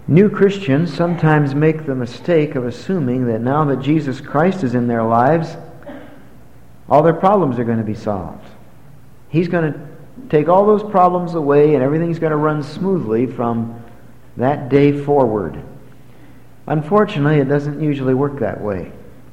New Christians sometimes make the mistake of assuming that now that Jesus Christ is in their lives, all their problems are going to be solved. He's going to take all those problems away and everything's going to run smoothly from that day forward. Unfortunately, it doesn't usually work that way.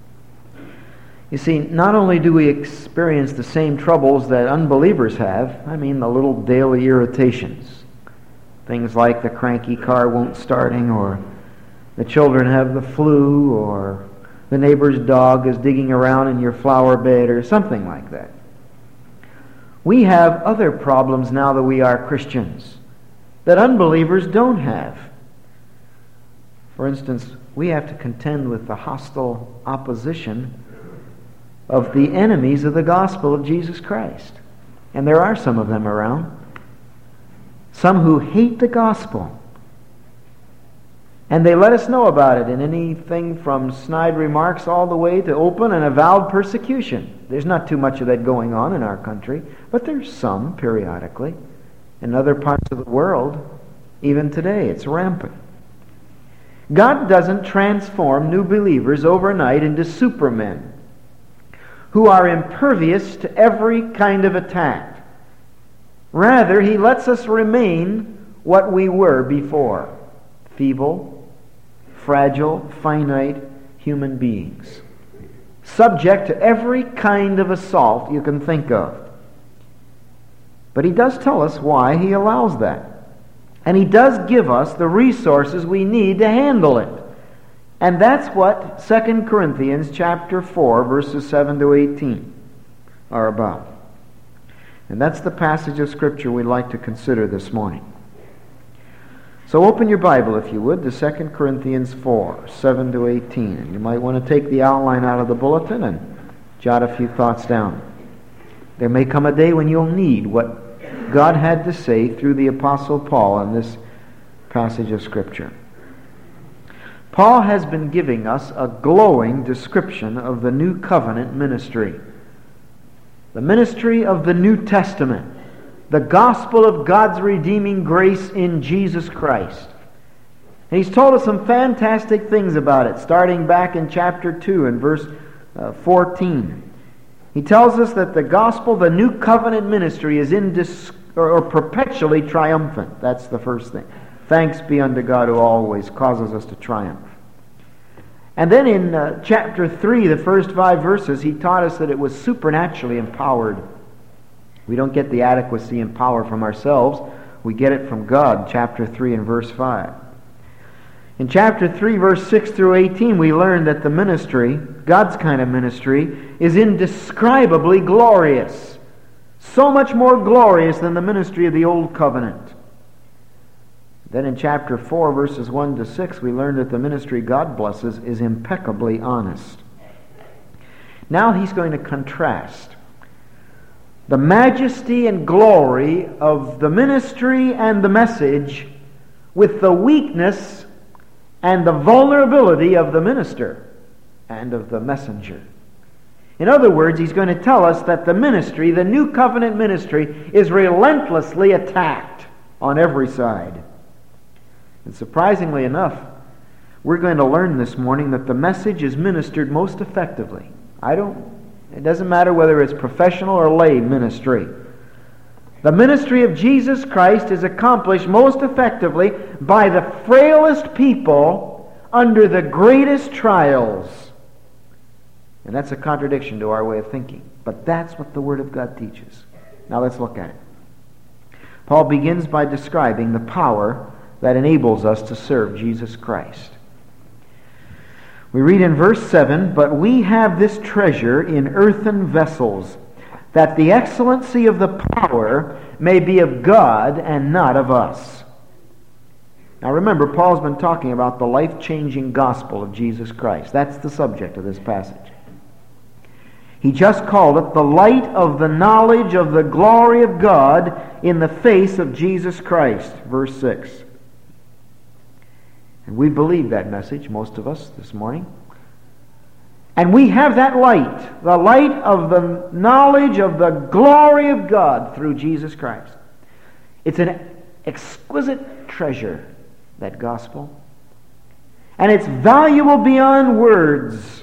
You see, not only do we experience the same troubles that unbelievers have, I mean the little daily irritations. Things like the cranky car won't starting, or the children have the flu, or the neighbor's dog is digging around in your flower bed, or something like that. We have other problems now that we are Christians that unbelievers don't have. For instance, we have to contend with the hostile opposition of the enemies of the gospel of Jesus Christ. And there are some of them around. Some who hate the gospel. And they let us know about it in anything from snide remarks all the way to open and avowed persecution. There's not too much of that going on in our country, but there's some periodically. In other parts of the world, even today, it's rampant. God doesn't transform new believers overnight into supermen who are impervious to every kind of attack. Rather, He lets us remain what we were before: feeble, fragile, finite human beings, subject to every kind of assault you can think of. But He does tell us why He allows that. And He does give us the resources we need to handle it. And that's what 2 Corinthians chapter 4, verses 7 to 18 are about. And that's the passage of Scripture we'd like to consider this morning. So open your Bible, if you would, to 2 Corinthians 4, 7 to 18. And you might want to take the outline out of the bulletin and jot a few thoughts down. There may come a day when you'll need what God had to say through the Apostle Paul in this passage of Scripture. Paul has been giving us a glowing description of the New Covenant ministry. The ministry of the New Testament. The gospel of God's redeeming grace in Jesus Christ. And he's told us some fantastic things about it, starting back in chapter 2 and verse 14. He tells us that the gospel, the New Covenant ministry, is perpetually triumphant. That's the first thing. Thanks be unto God who always causes us to triumph. And then in chapter 3, the first 5 verses, he taught us that it was supernaturally empowered. We don't get the adequacy and power from ourselves. We get it from God, chapter 3 and verse 5. In chapter 3, verse 6 through 18, we learn that the ministry, God's kind of ministry, is indescribably glorious. So much more glorious than the ministry of the Old Covenant. Then in chapter 4, verses 1 to 6, we learn that the ministry God blesses is impeccably honest. Now he's going to contrast the majesty and glory of the ministry and the message with the weakness and the vulnerability of the minister and of the messenger. In other words, he's going to tell us that the ministry, the New Covenant ministry, is relentlessly attacked on every side. And surprisingly enough, we're going to learn this morning that the message is ministered most effectively. It doesn't matter whether it's professional or lay ministry. The ministry of Jesus Christ is accomplished most effectively by the frailest people under the greatest trials. And that's a contradiction to our way of thinking. But that's what the Word of God teaches. Now let's look at it. Paul begins by describing the power that enables us to serve Jesus Christ. We read in verse 7, "But we have this treasure in earthen vessels, that the excellency of the power may be of God and not of us." Now remember, Paul's been talking about the life-changing gospel of Jesus Christ. That's the subject of this passage. He just called it the light of the knowledge of the glory of God in the face of Jesus Christ. Verse 6. And we believe that message, most of us, this morning. And we have that light, the light of the knowledge of the glory of God through Jesus Christ. It's an exquisite treasure, that gospel. And it's valuable beyond words.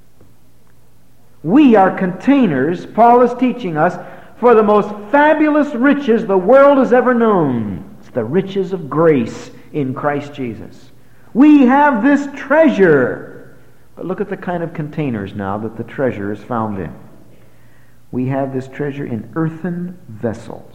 We are containers, Paul is teaching us, for the most fabulous riches the world has ever known. It's the riches of grace in Christ Jesus. We have this treasure. But look at the kind of containers now that the treasure is found in. We have this treasure in earthen vessels.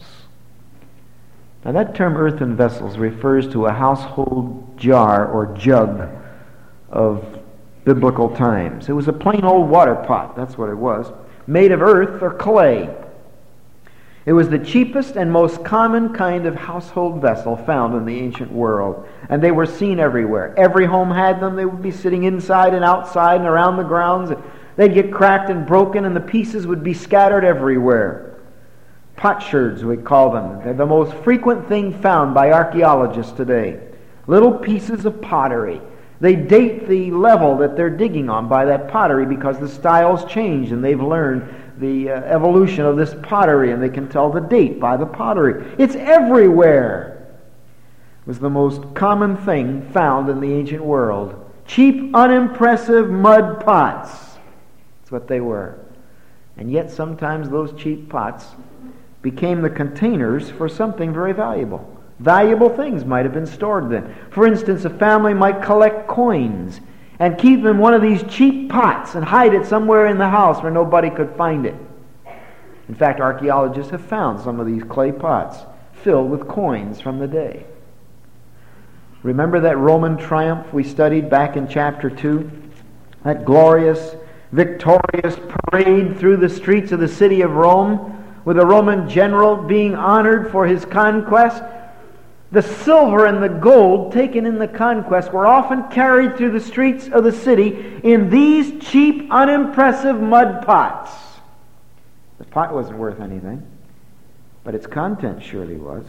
Now that term earthen vessels refers to a household jar or jug of biblical times. It was a plain old water pot, that's what it was, made of earth or clay. It was the cheapest and most common kind of household vessel found in the ancient world, and they were seen everywhere. Every home had them. They would be sitting inside and outside and around the grounds. They'd get cracked and broken, and the pieces would be scattered everywhere. Potsherds, we call them. They're the most frequent thing found by archaeologists today. Little pieces of pottery. They date the level that they're digging on by that pottery because the styles change and they've learned the evolution of this pottery and they can tell the date by the pottery. It's everywhere. It was the most common thing found in the ancient world. Cheap, unimpressive mud pots. That's what they were. And yet sometimes those cheap pots became the containers for something very valuable. Valuable things might have been stored then. For instance, a family might collect coins and keep them in one of these cheap pots and hide it somewhere in the house where nobody could find it. In fact, archaeologists have found some of these clay pots filled with coins from the day. Remember that Roman triumph we studied back in chapter 2? That glorious, victorious parade through the streets of the city of Rome with a Roman general being honored for his conquest? The silver and the gold taken in the conquest were often carried through the streets of the city in these cheap, unimpressive mud pots. The pot wasn't worth anything, but its content surely was.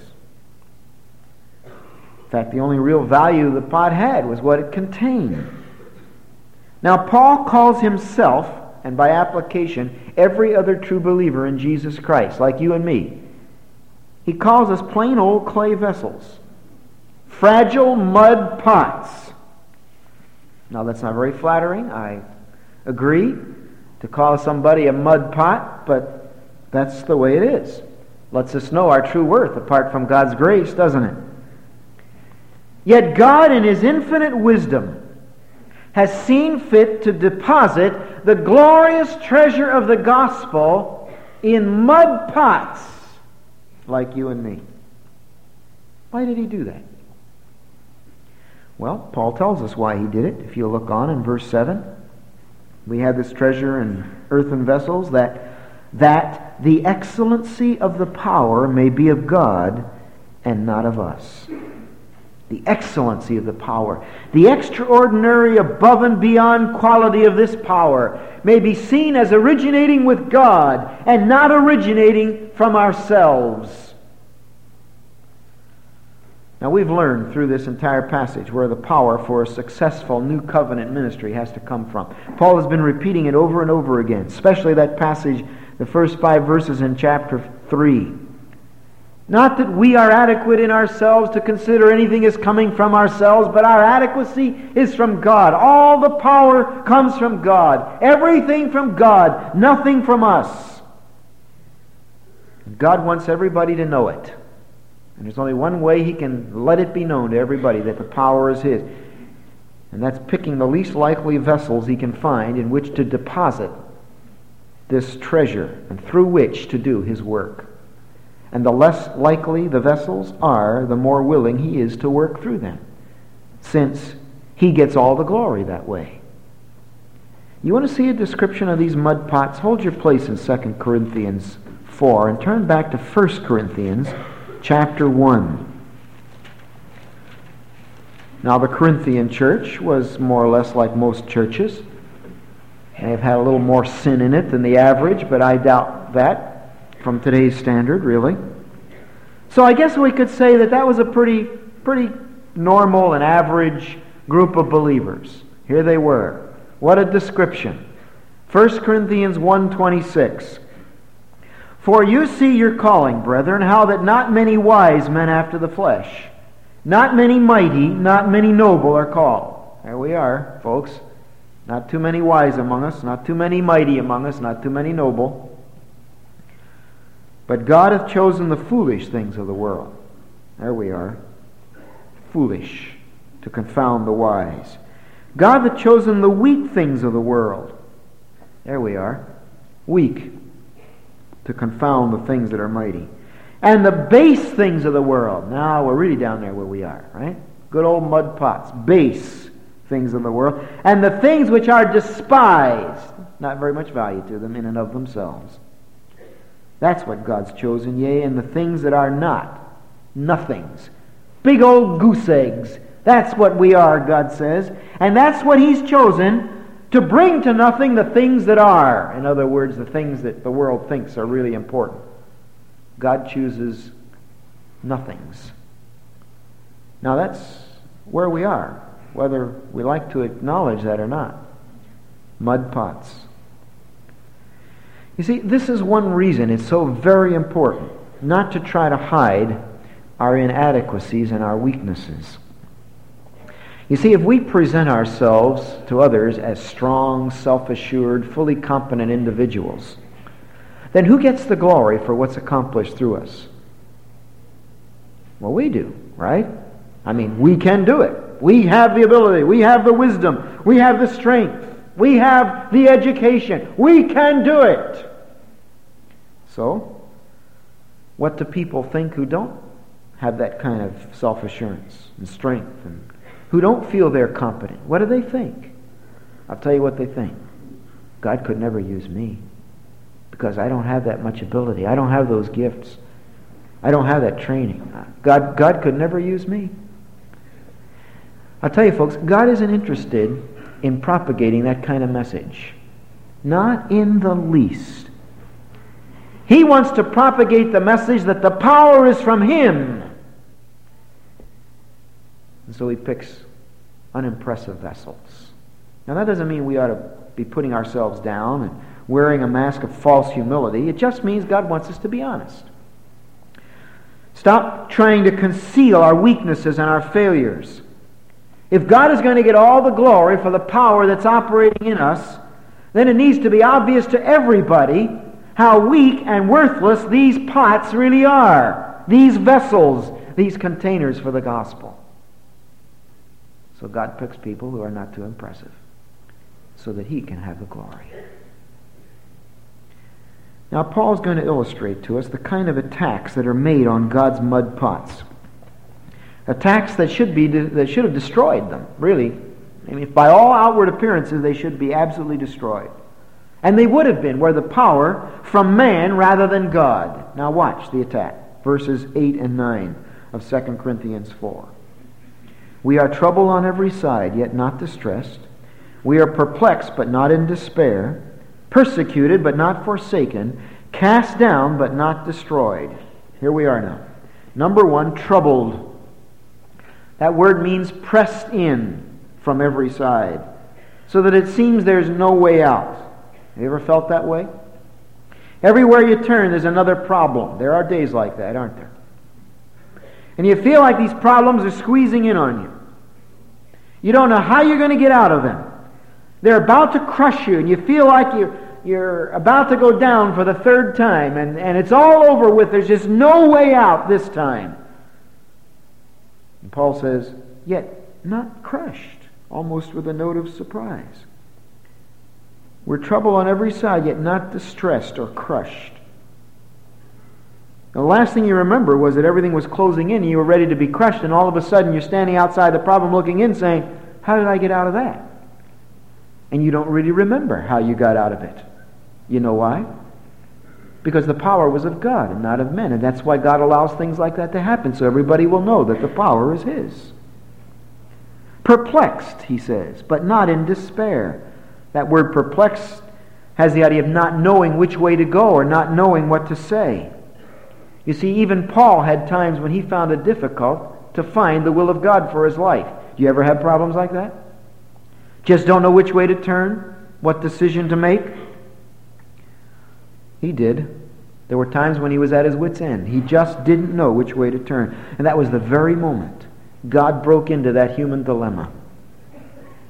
In fact, the only real value the pot had was what it contained. Now, Paul calls himself, and by application, every other true believer in Jesus Christ, like you and me, he calls us plain old clay vessels. Fragile mud pots. Now that's not very flattering, I agree, to call somebody a mud pot, but that's the way it is. Lets us know our true worth apart from God's grace, doesn't it? Yet God in His infinite wisdom has seen fit to deposit the glorious treasure of the gospel in mud pots like you and me. Why did He do that? Well, Paul tells us why He did it. If you look on in verse 7, we have this treasure in earthen vessels that the excellency of the power may be of God and not of us. The excellency of the power, the extraordinary above and beyond quality of this power may be seen as originating with God and not originating from ourselves. Now we've learned through this entire passage where the power for a successful new covenant ministry has to come from. Paul has been repeating it over and over again, especially that passage, the first 5 verses in chapter 3. Not that we are adequate in ourselves to consider anything as coming from ourselves, but our adequacy is from God. All the power comes from God. Everything from God, nothing from us. God wants everybody to know it. And there's only one way He can let it be known to everybody that the power is His. And that's picking the least likely vessels He can find in which to deposit this treasure and through which to do His work. And the less likely the vessels are, the more willing He is to work through them, since He gets all the glory that way. You want to see a description of these mud pots? Hold your place in 2 Corinthians 4 and turn back to 1 Corinthians chapter 1. Now the Corinthian church was more or less like most churches. They've had a little more sin in it than the average, but I doubt that from today's standard, really. So I guess we could say that was a pretty normal and average group of believers. Here they were. What a description. 1 Corinthians 1:26. For you see your calling, brethren, how that not many wise men after the flesh, not many mighty, not many noble are called. There we are, folks. Not too many wise among us, not too many mighty among us, not too many noble. But God hath chosen the foolish things of the world. There we are. Foolish, to confound the wise. God hath chosen the weak things of the world. There we are. Weak, to confound the things that are mighty. And the base things of the world. Now we're really down there where we are, right? Good old mud pots. Base things of the world. And the things which are despised. Not very much value to them in and of themselves. That's what God's chosen. Yea, and the things that are not. Nothings. Big old goose eggs. That's what we are, God says. And that's what He's chosen, to bring to nothing the things that are. In other words, the things that the world thinks are really important. God chooses nothings. Now that's where we are, whether we like to acknowledge that or not. Mud pots. You see, this is one reason it's so very important not to try to hide our inadequacies and our weaknesses. You see, if we present ourselves to others as strong, self-assured, fully competent individuals, then who gets the glory for what's accomplished through us? Well, we do, right? I mean, we can do it. We have the ability. We have the wisdom. We have the strength. We have the education. We can do it. So, what do people think who don't have that kind of self-assurance and strength, and who don't feel they're competent? What do they think? I'll tell you what they think. God could never use me because I don't have that much ability. I don't have those gifts. I don't have that training. God could never use me. I'll tell you, folks, God isn't interested in propagating that kind of message. Not in the least. He wants to propagate the message that the power is from Him. And so He picks unimpressive vessels. Now that doesn't mean we ought to be putting ourselves down and wearing a mask of false humility. It just means God wants us to be honest. Stop trying to conceal our weaknesses and our failures. If God is going to get all the glory for the power that's operating in us, then it needs to be obvious to everybody how weak and worthless these pots really are. These vessels, these containers for the gospel. So God picks people who are not too impressive so that He can have the glory. Now Paul's going to illustrate to us the kind of attacks that are made on God's mud pots. Attacks that should have destroyed them, really. I mean, by all outward appearances, they should be absolutely destroyed. And they would have been were the power from man rather than God. Now watch the attack. Verses 8 and 9 of 2 Corinthians 4. We are troubled on every side, yet not distressed. We are perplexed, but not in despair. Persecuted, but not forsaken. Cast down, but not destroyed. Here we are now. Number one, troubled. That word means pressed in from every side, so that it seems there's no way out. Have you ever felt that way? Everywhere you turn, there's another problem. There are days like that, aren't there? And you feel like these problems are squeezing in on you. You don't know how you're going to get out of them. They're about to crush you, and you feel like you're about to go down for the third time, and it's all over with. There's just no way out this time. And Paul says, yet not crushed, almost with a note of surprise. We're troubled on every side, yet not distressed or crushed. The last thing you remember was that everything was closing in and you were ready to be crushed, and all of a sudden you're standing outside the problem looking in saying, how did I get out of that? And you don't really remember how you got out of it. You know why? Because the power was of God and not of men. And that's why God allows things like that to happen, so everybody will know that the power is His. Perplexed, he says, but not in despair. That word perplexed has the idea of not knowing which way to go or not knowing what to say. You see, even Paul had times when he found it difficult to find the will of God for his life. Do you ever have problems like that? Just don't know which way to turn, what decision to make? He did. There were times when he was at his wit's end. He just didn't know which way to turn. And that was the very moment God broke into that human dilemma.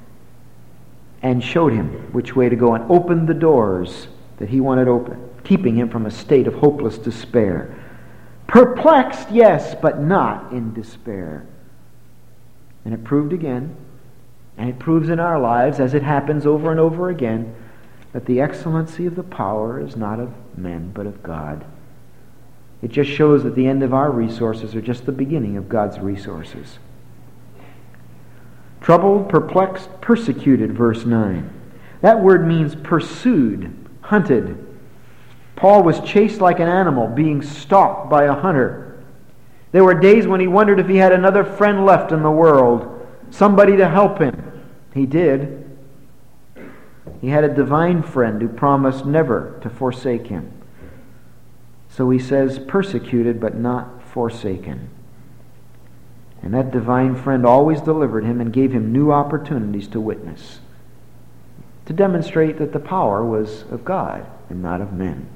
and showed him which way to go and opened the doors that he wanted open, keeping him from a state of hopeless despair. Perplexed, yes, but not in despair. And it proved again, and it proves in our lives, as it happens over and over again, that the excellency of the power is not of men, but of God. It just shows that the end of our resources are just the beginning of God's resources. Troubled, perplexed, persecuted, verse 9. That word means pursued, hunted. Paul was chased like an animal, being stalked by a hunter. There were days when he wondered if he had another friend left in the world, somebody to help him. He did. He had a divine friend who promised never to forsake him. So he says, persecuted but not forsaken. And that divine friend always delivered him and gave him new opportunities to witness, to demonstrate that the power was of God and not of men.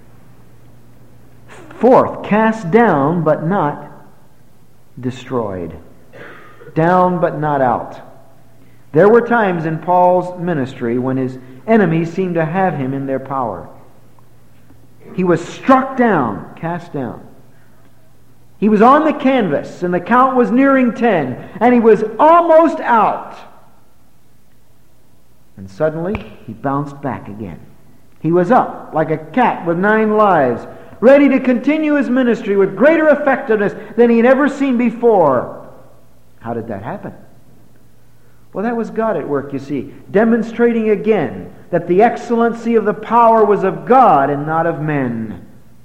Fourth, cast down but not destroyed. Down but not out. There were times in Paul's ministry when his enemies seemed to have him in their power. He was struck down, cast down. He was on the canvas, and the count was nearing 10, and he was almost out. And suddenly, he bounced back again. He was up like a cat with 9 lives, ready to continue his ministry with greater effectiveness than he had ever seen before. How did that happen? Well, that was God at work, you see, demonstrating again that the excellency of the power was of God and not of men.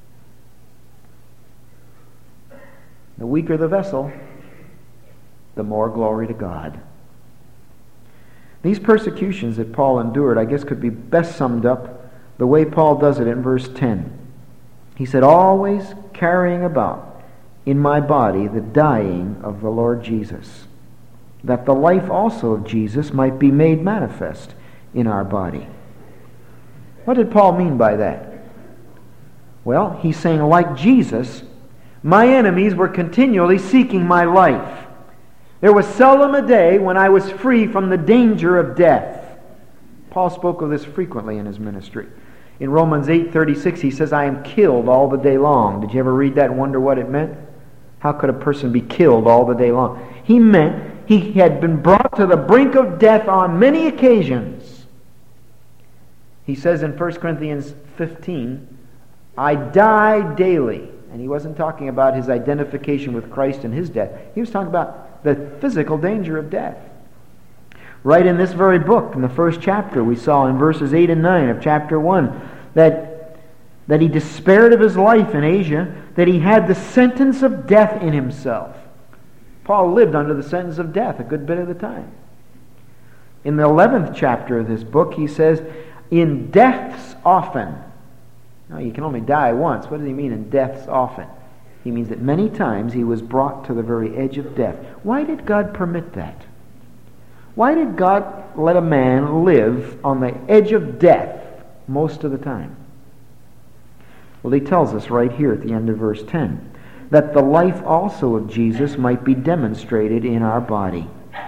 The weaker the vessel, the more glory to God. These persecutions that Paul endured, I guess, could be best summed up the way Paul does it in verse 10. He said, always carrying about in my body the dying of the Lord Jesus, that the life also of Jesus might be made manifest in our body. What did Paul mean by that? Well, he's saying, like Jesus, my enemies were continually seeking my life. There was seldom a day when I was free from the danger of death. Paul spoke of this frequently in his ministry. In Romans 8:36, he says, I am killed all the day long. Did you ever read that and wonder what it meant? How could a person be killed all the day long? He meant he had been brought to the brink of death on many occasions. He says in 1 Corinthians 15, I die daily. And he wasn't talking about his identification with Christ and his death. He was talking about the physical danger of death. Right in this very book, in the first chapter, we saw in verses 8 and 9 of chapter 1 that he despaired of his life in Asia, that he had the sentence of death in himself. Paul lived under the sentence of death a good bit of the time. In the 11th chapter of this book, he says, in deaths often. Now, you can only die once. What does he mean in deaths often? He means that many times he was brought to the very edge of death. Why did God permit that? Why did God let a man live on the edge of death most of the time? Well, he tells us right here at the end of verse 10, that the life also of Jesus might be demonstrated in our body.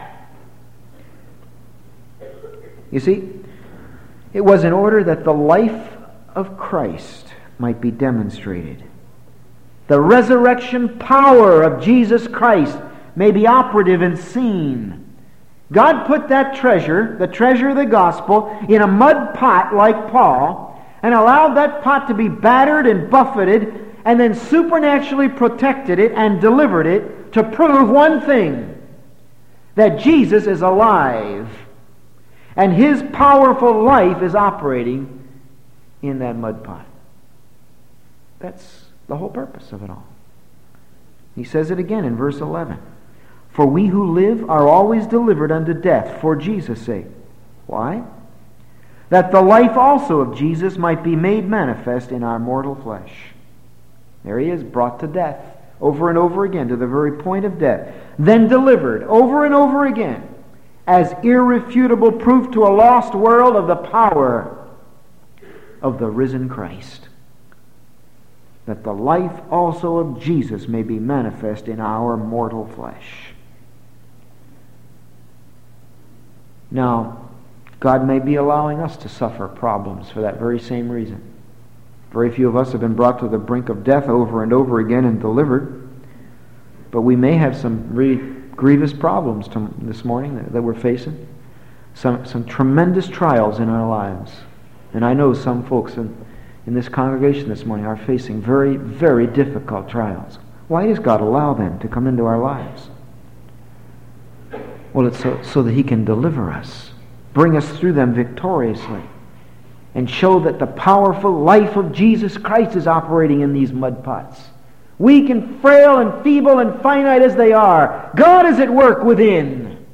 You see, it was in order that the life of Christ might be demonstrated. The resurrection power of Jesus Christ may be operative and seen. God put that treasure, the treasure of the gospel, in a mud pot like Paul, and allowed that pot to be battered and buffeted, and then supernaturally protected it and delivered it to prove one thing, that Jesus is alive, and His powerful life is operating in that mud pot. That's the whole purpose of it all. He says it again in verse 11. For we who live are always delivered unto death for Jesus' sake. Why? That the life also of Jesus might be made manifest in our mortal flesh. There he is, brought to death over and over again, to the very point of death. Then delivered over and over again as irrefutable proof to a lost world of the power of the risen Christ. That the life also of Jesus may be manifest in our mortal flesh. Now, God may be allowing us to suffer problems for that very same reason. Very few of us have been brought to the brink of death over and over again and delivered. But we may have some really grievous problems this morning that we're facing. Some tremendous trials in our lives. And I know some folks in this congregation this morning are facing very, very difficult trials. Why does God allow them to come into our lives? Well, it's so that He can deliver us, bring us through them victoriously, and show that the powerful life of Jesus Christ is operating in these mud pots. Weak and frail and feeble and finite as they are, God is at work within.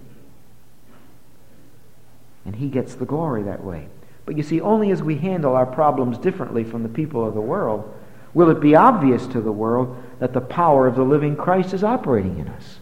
And He gets the glory that way. But you see, only as we handle our problems differently from the people of the world will it be obvious to the world that the power of the living Christ is operating in us.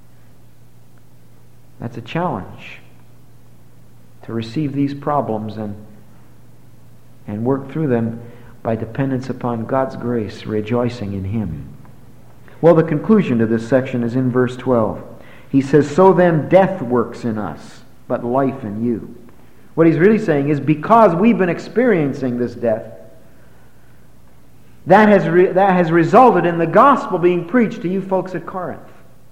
That's a challenge, to receive these problems and work through them by dependence upon God's grace, rejoicing in Him. Well, the conclusion to this section is in verse 12. He says, "So then death works in us, but life in you." What he's really saying is, because we've been experiencing this death, that has resulted in the gospel being preached to you folks at Corinth.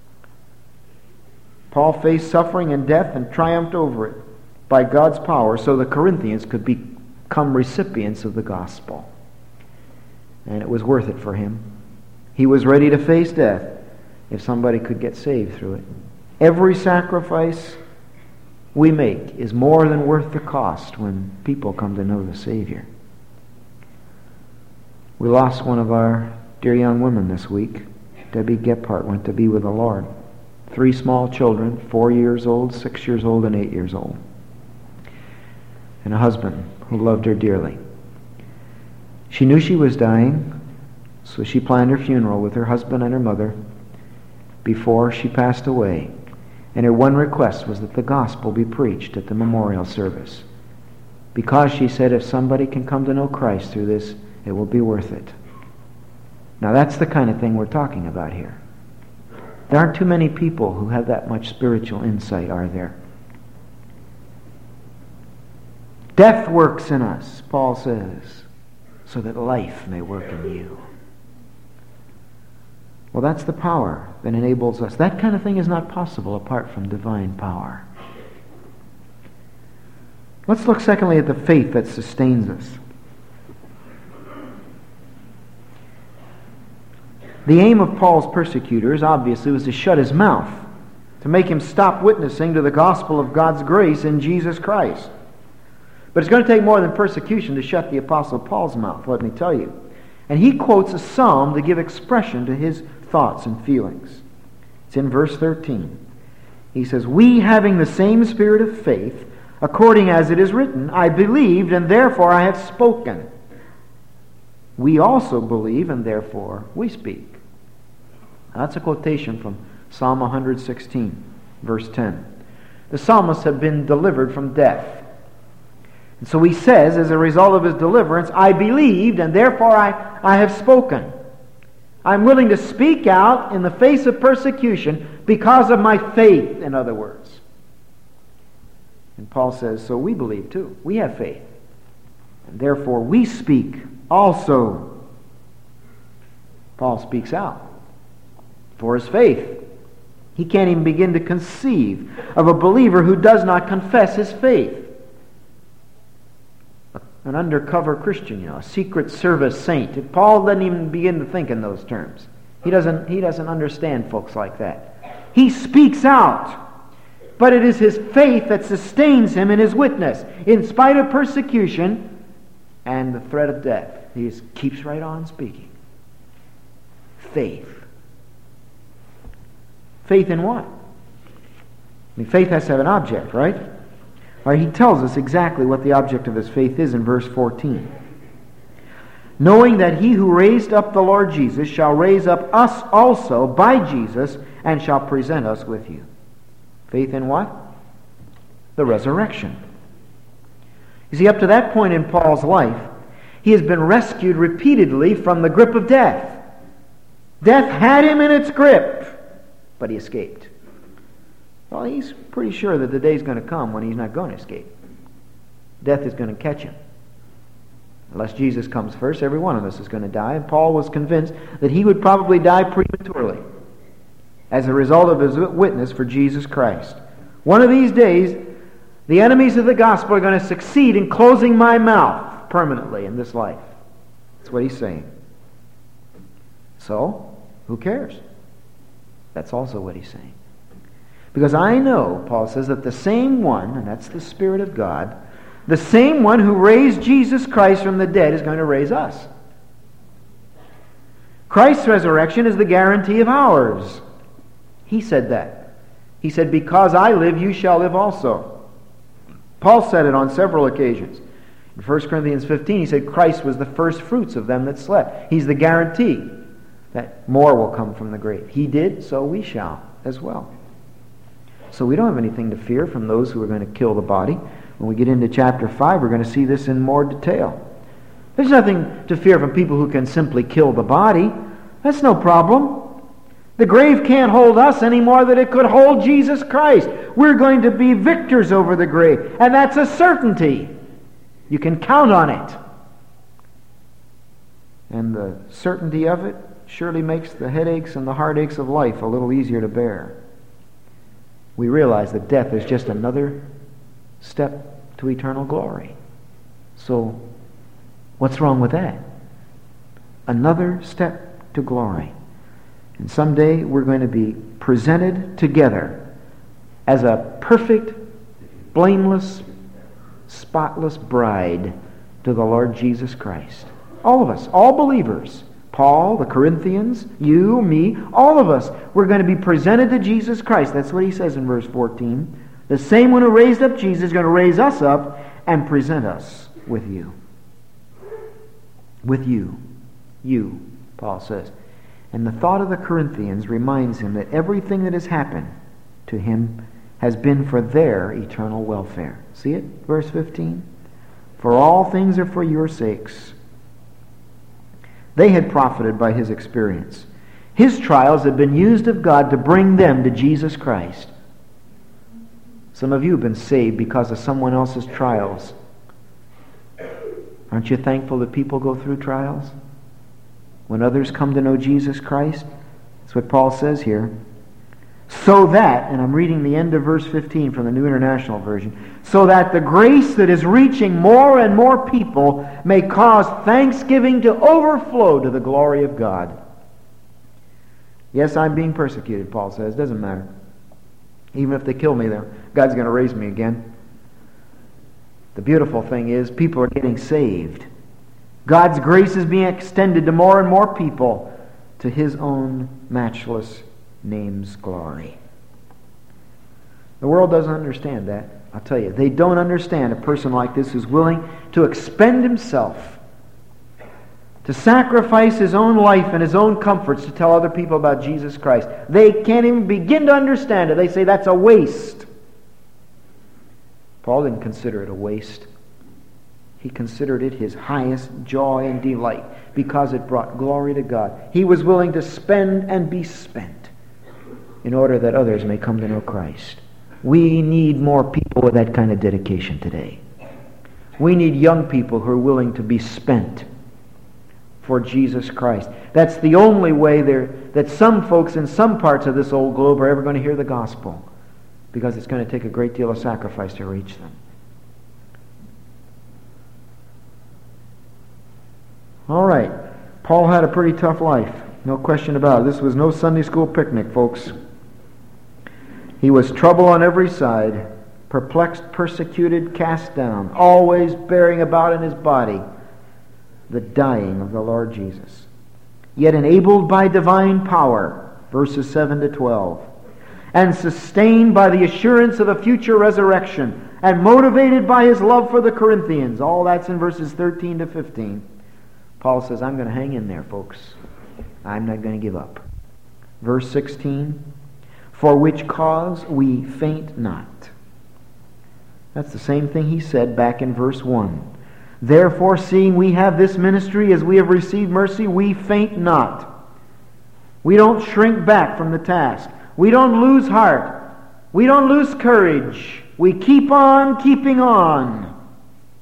Paul faced suffering and death and triumphed over it by God's power so the Corinthians could become recipients of the gospel. And it was worth it for him. He was ready to face death if somebody could get saved through it. Every sacrifice we make is more than worth the cost when people come to know the Savior. We lost one of our dear young women this week. Debbie Gephardt went to be with the Lord. 3 small children, 4 years old, 6 years old, and 8 years old. And a husband who loved her dearly. She knew she was dying, so she planned her funeral with her husband and her mother before she passed away. And her one request was that the gospel be preached at the memorial service. Because she said, if somebody can come to know Christ through this, it will be worth it. Now that's the kind of thing we're talking about here. There aren't too many people who have that much spiritual insight, are there? Death works in us, Paul says, so that life may work in you. Well, that's the power that enables us. That kind of thing is not possible apart from divine power. Let's look secondly at the faith that sustains us. The aim of Paul's persecutors, obviously, was to shut his mouth, to make him stop witnessing to the gospel of God's grace in Jesus Christ. But it's going to take more than persecution to shut the Apostle Paul's mouth, let me tell you. And he quotes a psalm to give expression to his thoughts and feelings. It's in verse 13. He says, "We, having the same spirit of faith, according as it is written, I believed, and therefore I have spoken. We also believe, and therefore we speak." That's a quotation from Psalm 116, verse 10. The psalmist had been delivered from death. And so he says, as a result of his deliverance, I believed, and therefore I have spoken. I'm willing to speak out in the face of persecution because of my faith, in other words. And Paul says, so we believe too. We have faith. And therefore we speak also. Paul speaks out for his faith. He can't even begin to conceive of a believer who does not confess his faith. An undercover Christian, a secret service saint. Paul doesn't even begin to think in those terms. He doesn't understand folks like that. He speaks out. But it is his faith that sustains him in his witness. In spite of persecution and the threat of death, he just keeps right on speaking. Faith. Faith in what? I mean, faith has to have an object, right? All right, he tells us exactly what the object of his faith is in verse 14. Knowing that he who raised up the Lord Jesus shall raise up us also by Jesus and shall present us with you. Faith in what? The resurrection. You see, up to that point in Paul's life, he has been rescued repeatedly from the grip of death. Death had him in its grip, but he escaped. Well, he's pretty sure that the day's going to come when he's not going to escape. Death is going to catch him. Unless Jesus comes first, every one of us is going to die. And Paul was convinced that he would probably die prematurely as a result of his witness for Jesus Christ. One of these days, the enemies of the gospel are going to succeed in closing my mouth permanently in this life. That's what he's saying. So, who cares? That's also what he's saying. Because I know, Paul says, that the same one, and that's the Spirit of God, the same one who raised Jesus Christ from the dead is going to raise us. Christ's resurrection is the guarantee of ours. He said that. He said, because I live, you shall live also. Paul said it on several occasions. In 1 Corinthians 15, he said Christ was the first fruits of them that slept. He's the guarantee that more will come from the grave. He did, so we shall as well. So we don't have anything to fear from those who are going to kill the body. When we get into chapter 5, we're going to see this in more detail. There's nothing to fear from people who can simply kill the body. That's no problem. The grave can't hold us any more than it could hold Jesus Christ. We're going to be victors over the grave, and that's a certainty. You can count on it. And the certainty of it surely makes the headaches and the heartaches of life a little easier to bear. We realize that death is just another step to eternal glory. So, what's wrong with that? Another step to glory. And someday we're going to be presented together as a perfect, blameless, spotless bride to the Lord Jesus Christ. All of us, all believers. Paul, the Corinthians, you, me, all of us, we're going to be presented to Jesus Christ. That's what he says in verse 14. The same one who raised up Jesus is going to raise us up and present us with you. With you. You, Paul says. And the thought of the Corinthians reminds him that everything that has happened to him has been for their eternal welfare. See it? Verse 15. For all things are for your sakes. They had profited by his experience. His trials had been used of God to bring them to Jesus Christ. Some of you have been saved because of someone else's trials. Aren't you thankful that people go through trials? When others come to know Jesus Christ? That's what Paul says here. So that, and I'm reading the end of verse 15 from the New International Version, so that the grace that is reaching more and more people may cause thanksgiving to overflow to the glory of God. Yes, I'm being persecuted, Paul says. Doesn't matter. Even if they kill me, God's going to raise me again. The beautiful thing is, people are getting saved. God's grace is being extended to more and more people to His own matchless name's glory. The world doesn't understand that. I'll tell you, they don't understand a person like this who's willing to expend himself, to sacrifice his own life and his own comforts to tell other people about Jesus Christ. They can't even begin to understand it. They say that's a waste. Paul didn't consider it a waste. He considered it his highest joy and delight because it brought glory to God. He was willing to spend and be spent in order that others may come to know Christ. We need more people with that kind of dedication today. We need young people who are willing to be spent for Jesus Christ. That's the only way that some folks in some parts of this old globe are ever going to hear the gospel, because it's going to take a great deal of sacrifice to reach them. All right. Paul had a pretty tough life. No question about it. This was no Sunday school picnic, folks. He was trouble on every side, perplexed, persecuted, cast down, always bearing about in his body the dying of the Lord Jesus. Yet enabled by divine power, verses 7 to 12, and sustained by the assurance of a future resurrection, and motivated by his love for the Corinthians. All that's in verses 13 to 15. Paul says, I'm going to hang in there, folks. I'm not going to give up. Verse 16, for which cause we faint not. That's the same thing he said back in verse 1. Therefore, seeing we have this ministry as we have received mercy, we faint not. We don't shrink back from the task. We don't lose heart. We don't lose courage. We keep on keeping on.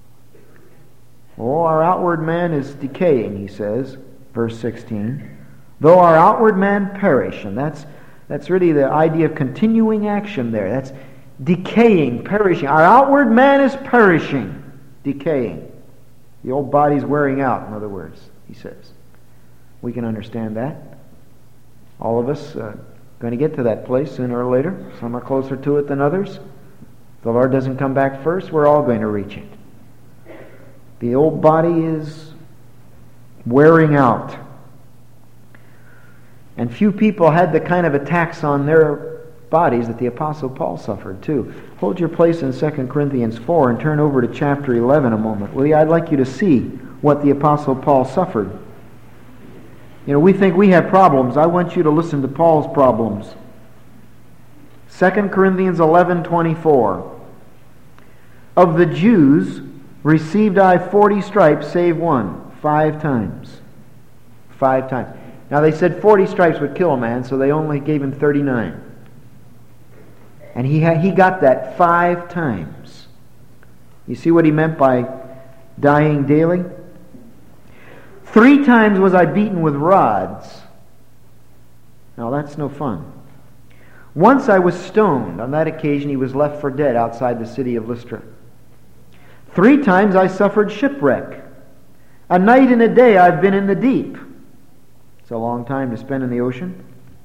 Oh, our outward man is decaying, he says, verse 16. Though our outward man perish, and that's really the idea of continuing action there. That's decaying, perishing. Our outward man is perishing, decaying. The old body's wearing out, in other words, he says. We can understand that. All of us going to get to that place sooner or later. Some are closer to it than others. If the Lord doesn't come back first, we're all going to reach it. The old body is wearing out. And few people had the kind of attacks on their bodies that the Apostle Paul suffered too. Hold your place in 2 Corinthians 4 and turn over to chapter 11 a moment, will you? I'd like you to see what the Apostle Paul suffered. You know, we think we have problems. I want you to listen to Paul's problems. 2 Corinthians 11:24. Of the Jews received I 40 stripes, save one, 5 times. 5 times. Now they said 40 stripes would kill a man, so they only gave him 39. And he got that 5 times. You see what he meant by dying daily? 3 times was I beaten with rods. Now that's no fun. Once I was stoned. On that occasion he was left for dead outside the city of Lystra. 3 times I suffered shipwreck. A night and a day I've been in the deep. It's a long time to spend in the ocean.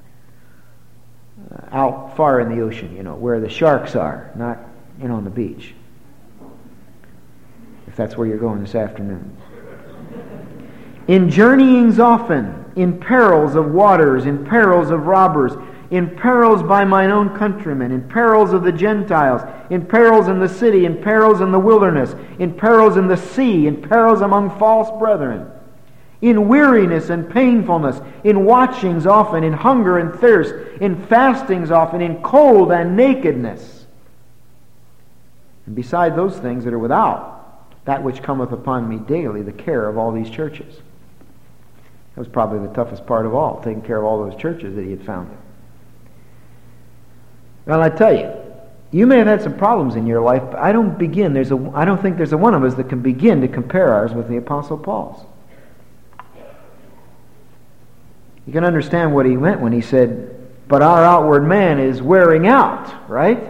Out far in the ocean, where the sharks are, not, on the beach. If that's where you're going this afternoon. In journeyings often, in perils of waters, in perils of robbers, in perils by mine own countrymen, in perils of the Gentiles, in perils in the city, in perils in the wilderness, in perils in the sea, in perils among false brethren, in weariness and painfulness, in watchings often, in hunger and thirst, in fastings often, in cold and nakedness. And beside those things that are without, that which cometh upon me daily, the care of all these churches. That was probably the toughest part of all, taking care of all those churches that he had founded. Well, I tell you, you may have had some problems in your life, but I don't think there's a one of us that can begin to compare ours with the Apostle Paul's. You can understand what he meant when he said, but our outward man is wearing out, right?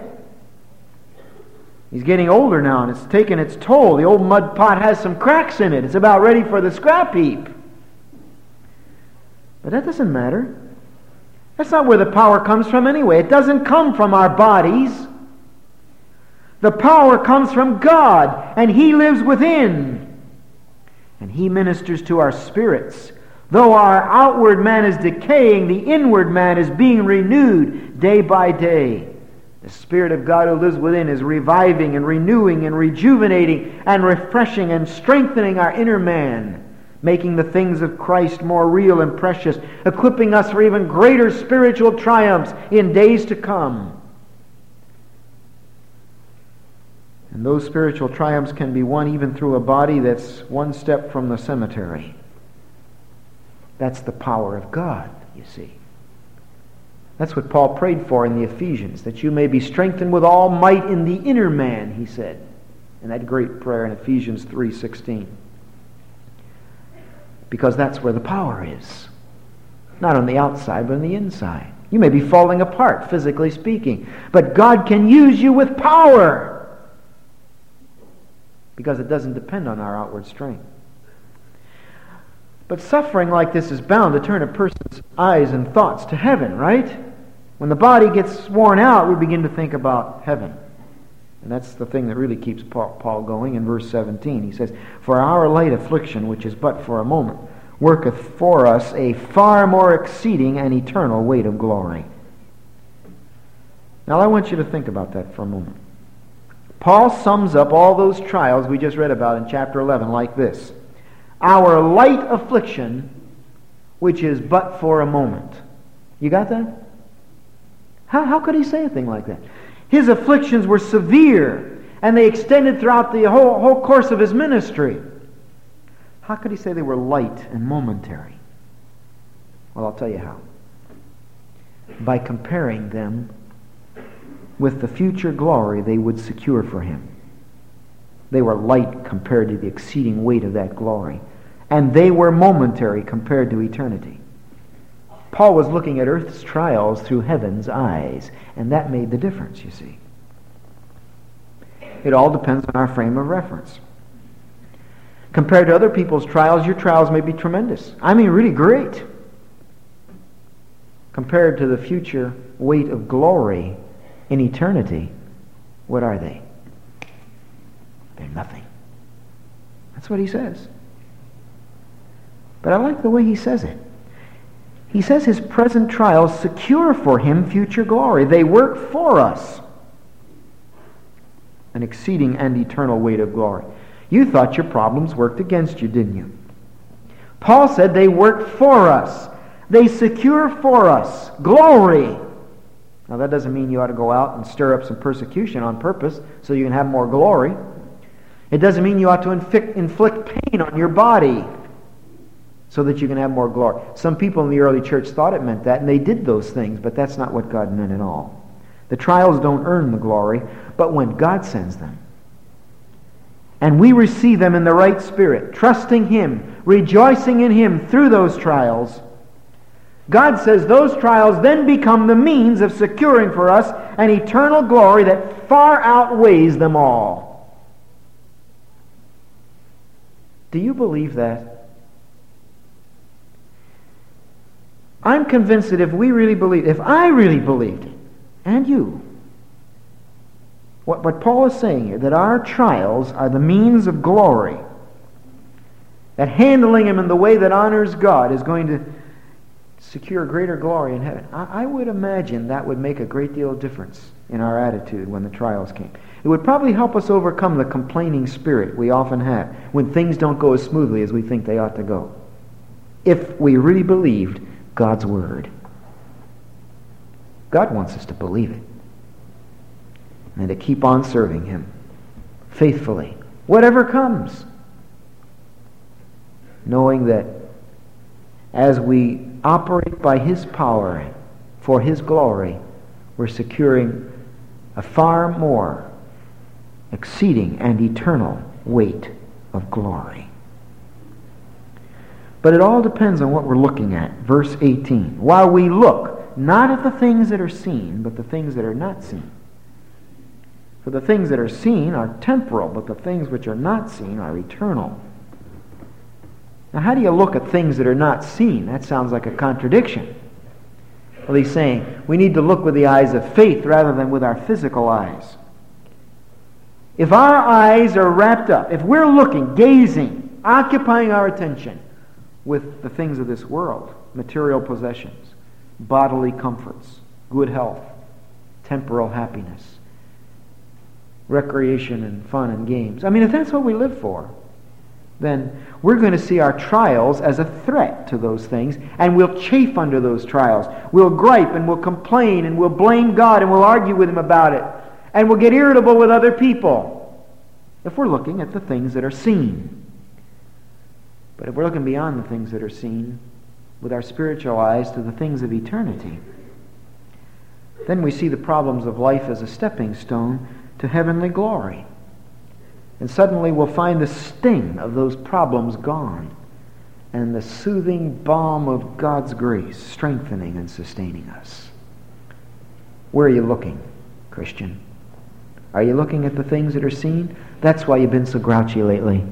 He's getting older now and it's taking its toll. The old mud pot has some cracks in it. It's about ready for the scrap heap. But that doesn't matter. That's not where the power comes from anyway. It doesn't come from our bodies. The power comes from God, and He lives within. And He ministers to our spirits. Though our outward man is decaying, the inward man is being renewed day by day. The Spirit of God who lives within is reviving and renewing and rejuvenating and refreshing and strengthening our inner man, making the things of Christ more real and precious, equipping us for even greater spiritual triumphs in days to come. And those spiritual triumphs can be won even through a body that's one step from the cemetery. That's the power of God, you see. That's what Paul prayed for in the Ephesians, that you may be strengthened with all might in the inner man, he said, in that great prayer in Ephesians 3:16. Because that's where the power is. Not on the outside, but on the inside. You may be falling apart, physically speaking, but God can use you with power because it doesn't depend on our outward strength. But suffering like this is bound to turn a person's eyes and thoughts to heaven, right? When the body gets worn out, we begin to think about heaven. And that's the thing that really keeps Paul going in verse 17. He says, for our light affliction, which is but for a moment, worketh for us a far more exceeding and eternal weight of glory. Now I want you to think about that for a moment. Paul sums up all those trials we just read about in chapter 11 like this. Our light affliction, which is but for a moment. You got that? How could he say a thing like that? His afflictions were severe, and they extended throughout the whole course of his ministry. How could he say they were light and momentary? Well, I'll tell you how. By comparing them with the future glory they would secure for him. They were light compared to the exceeding weight of that glory. And they were momentary compared to eternity. Paul was looking at earth's trials through heaven's eyes, and that made the difference, you see. It all depends on our frame of reference. Compared to other people's trials, your trials may be tremendous. I mean, really great. Compared to the future weight of glory in eternity, what are they? They're nothing. That's what he says. But I like the way he says it. He says his present trials secure for him future glory. They work for us an exceeding and eternal weight of glory. You thought your problems worked against you, didn't you? Paul said they work for us. They secure for us glory. Now that doesn't mean you ought to go out and stir up some persecution on purpose so you can have more glory. It doesn't mean you ought to inflict pain on your body so that you can have more glory. Some people in the early church thought it meant that, and they did those things, but that's not what God meant at all. The trials don't earn the glory, but when God sends them, and we receive them in the right spirit, trusting Him, rejoicing in Him through those trials, God says those trials then become the means of securing for us an eternal glory that far outweighs them all. Do you believe that? I'm convinced that if I really believed it, and you, what Paul is saying here, that our trials are the means of glory, that handling them in the way that honors God is going to secure greater glory in heaven. I would imagine that would make a great deal of difference in our attitude when the trials came. It would probably help us overcome the complaining spirit we often have when things don't go as smoothly as we think they ought to go. If we really believed God's Word. God wants us to believe it and to keep on serving Him faithfully, whatever comes, knowing that as we operate by His power for His glory, we're securing a far more exceeding and eternal weight of glory. But it all depends on what we're looking at. Verse 18. While we look not at the things that are seen, but the things that are not seen. For the things that are seen are temporal, but the things which are not seen are eternal. Now, how do you look at things that are not seen? That sounds like a contradiction. Well, he's saying we need to look with the eyes of faith rather than with our physical eyes. If our eyes are wrapped up, if we're looking, gazing, occupying our attention with the things of this world, material possessions, bodily comforts, good health, temporal happiness, recreation and fun and games. I mean, if that's what we live for, then we're going to see our trials as a threat to those things, and we'll chafe under those trials. We'll gripe and we'll complain and we'll blame God and we'll argue with Him about it. And we'll get irritable with other people if we're looking at the things that are seen. But if we're looking beyond the things that are seen with our spiritual eyes to the things of eternity, then we see the problems of life as a stepping stone to heavenly glory. And suddenly we'll find the sting of those problems gone and the soothing balm of God's grace strengthening and sustaining us. Where are you looking, Christian? Are you looking at the things that are seen? That's why you've been so grouchy lately.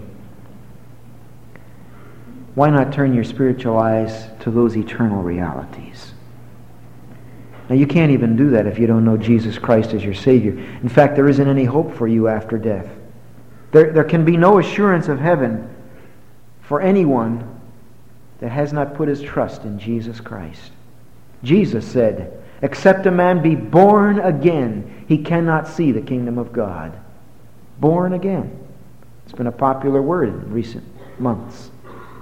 Why not turn your spiritual eyes to those eternal realities? Now, you can't even do that if you don't know Jesus Christ as your Savior. In fact, there isn't any hope for you after death. There can be no assurance of heaven for anyone that has not put his trust in Jesus Christ. Jesus said, "Except a man be born again, he cannot see the kingdom of God." Born again. It's been a popular word in recent months.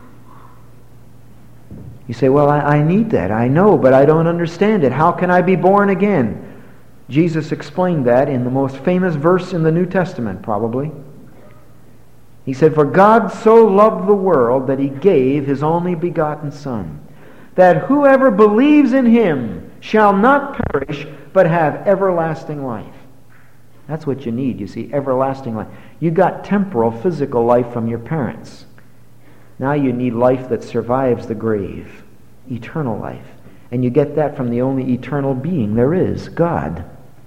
You say, well, I need that. I know, but I don't understand it. How can I be born again? Jesus explained that in the most famous verse in the New Testament, probably. He said, "For God so loved the world that He gave His only begotten Son, that whoever believes in Him shall not perish, but have everlasting life." That's what you need, you see, everlasting life. You got temporal, physical life from your parents. Now you need life that survives the grave, eternal life. And you get that from the only eternal being there is, God.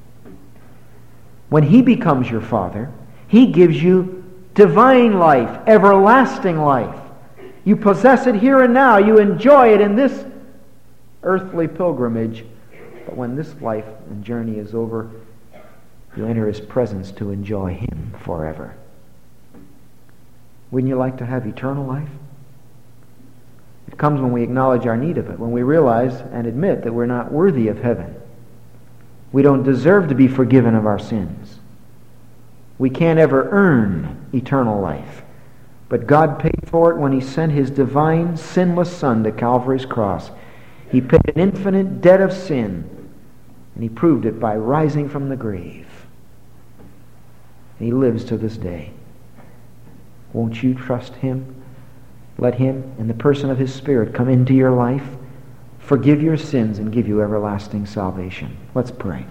When He becomes your Father, He gives you divine life, everlasting life. You possess it here and now. You enjoy it in this earthly pilgrimage. But when this life and journey is over, you enter His presence to enjoy Him forever. Wouldn't you like to have eternal life? It comes when we acknowledge our need of it, when we realize and admit that we're not worthy of heaven. We don't deserve to be forgiven of our sins. We can't ever earn eternal life. But God paid for it when He sent His divine, sinless Son to Calvary's cross. He paid an infinite debt of sin, and He proved it by rising from the grave. And He lives to this day. Won't you trust Him? Let Him, in the person of His Spirit, come into your life, forgive your sins, and give you everlasting salvation. Let's pray.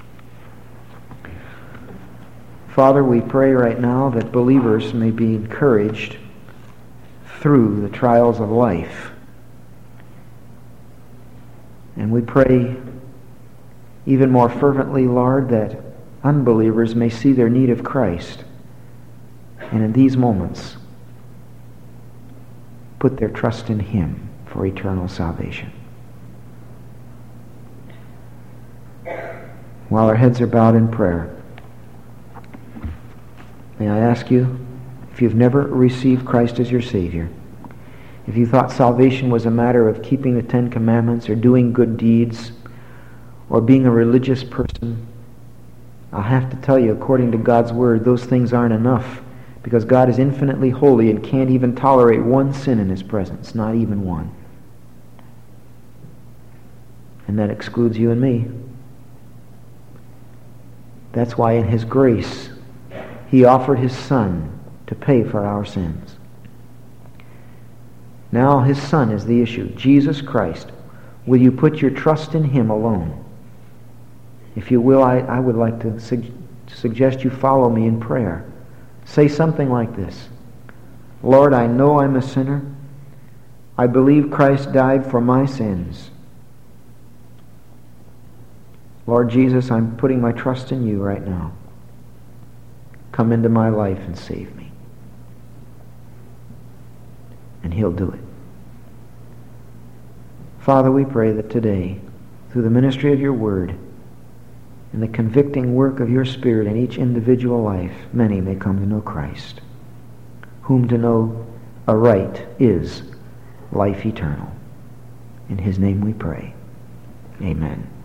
Father, we pray right now that believers may be encouraged through the trials of life. And we pray even more fervently, Lord, that unbelievers may see their need of Christ, and in these moments put their trust in Him for eternal salvation. While our heads are bowed in prayer, may I ask you, if you've never received Christ as your Savior, if you thought salvation was a matter of keeping the Ten Commandments or doing good deeds or being a religious person, I'll have to tell you, according to God's Word, those things aren't enough, because God is infinitely holy and can't even tolerate one sin in His presence, not even one. And that excludes you and me. That's why in His grace, He offered His Son to pay for our sins. Now His Son is the issue, Jesus Christ. Will you put your trust in Him alone? If you will, I would like to suggest you follow me in prayer. Say something like this: Lord, I know I'm a sinner. I believe Christ died for my sins. Lord Jesus, I'm putting my trust in you right now. Come into my life and save me. And He'll do it. Father, we pray that today, through the ministry of your Word and the convicting work of your Spirit in each individual life, many may come to know Christ, whom to know aright is life eternal. In His name we pray. Amen.